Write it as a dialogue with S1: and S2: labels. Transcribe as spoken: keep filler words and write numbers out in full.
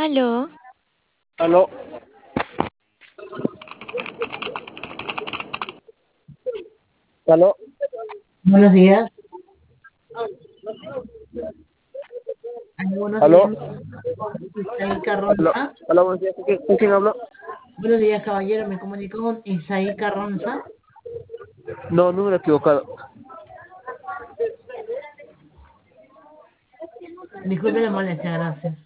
S1: Aló,
S2: Aló, aló,
S3: Buenos días. Ay, buenos días,
S2: aló,
S3: mi Isaí
S2: aló,
S3: Carranza.
S2: aló, buenos días, ¿con quién, con quién hablo?
S3: Buenos días, caballero. Me comunico con Isaí Carranza.
S2: No, número equivocado.
S3: Disculpe la molestia, gracias.